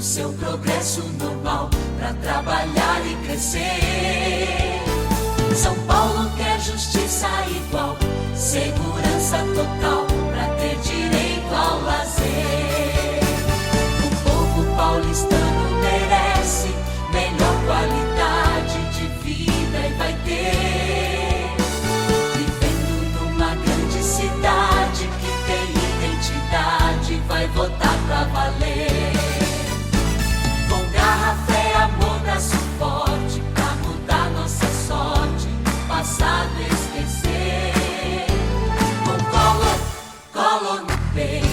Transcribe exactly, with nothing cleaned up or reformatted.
seu progresso normal pra trabalhar e crescer. São Paulo quer justiça igual, segurança total pra ter direito ao lazer. O povo paulistano merece melhor qualidade de vida e vai ter. Vivendo numa grande cidade que tem identidade, vai votar pra valer. Com garra, fé, amor, braço forte pra mudar nossa sorte, no passado esquecer. Com Collor, Collor no peito.